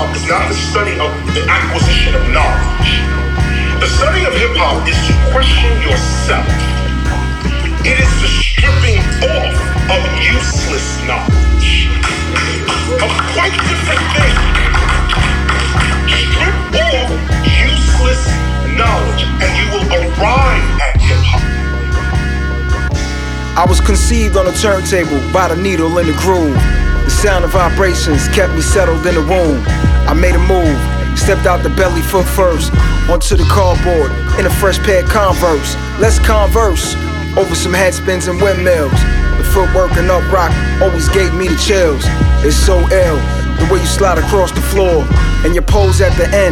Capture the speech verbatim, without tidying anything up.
hop is not the study of the acquisition of knowledge. The study of hip hop is to question yourself. It is the stripping off of useless knowledge. A quite different thing. Strip off useless knowledge and you will arrive at hip hop. I was conceived on a turntable by the needle in the groove. The sound of vibrations kept me settled in the womb. I made a move, stepped out the belly foot first, onto the cardboard in a fresh pair of Converse. Let's converse over some headspins and windmills. The footwork and uprock always gave me the chills. It's so ill, the way you slide across the floor and your pose at the end.